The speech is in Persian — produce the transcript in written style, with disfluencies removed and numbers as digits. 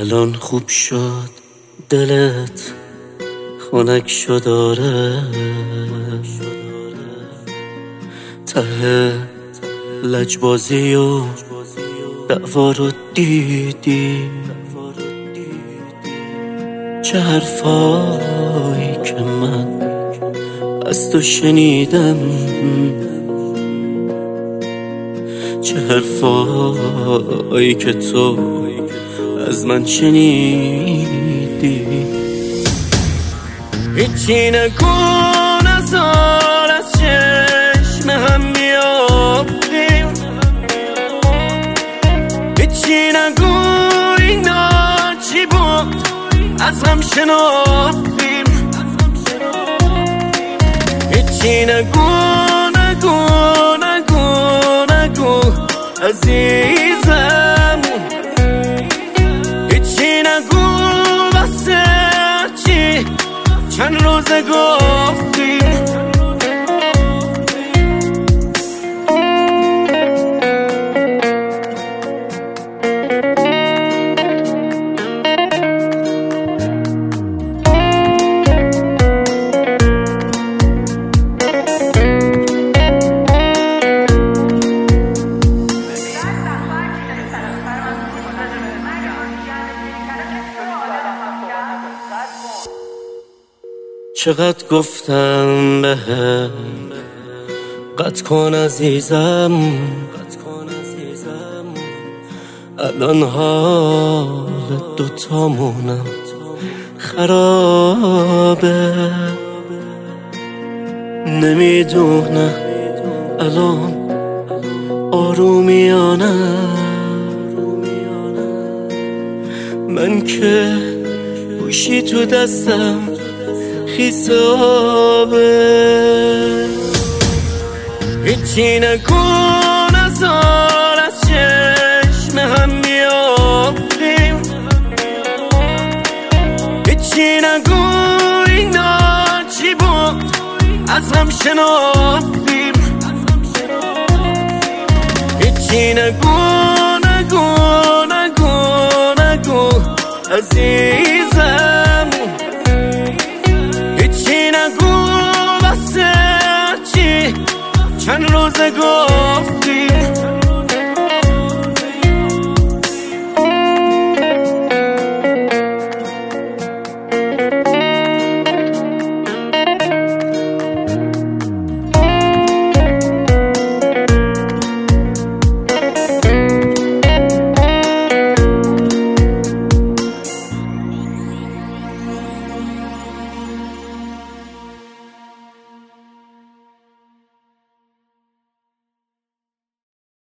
الان خوب شد دلت خنک شد آره، ته لجبازی و دعوا رو دیدی، چه حرفایی که من از تو شنیدم، چه حرفایی که تو از من شنیدی. هیچی نگو نزار از چشم هم بیافتیم، هیچی نگو اینا چی بود از هم شناختیم، هیچی نگو نگو نگو نگو عزیزم، هیچی نگو واسه چی چند روزه گفتیم. چقدر گفتم بهم قطع کن عزیزم، الان حال دوتامونم خرابه، نمیدونم الان آرومیانه، من که گوشی تو دستم خیسابه، هیچی نگو نزار از چشم هم بیافتیم، هیچی نگو اینا چی بود از هم شناختیم، هیچی نگو نگو نگو نگو عزیزم، هیچی نگو واسه چی چند روزه گفت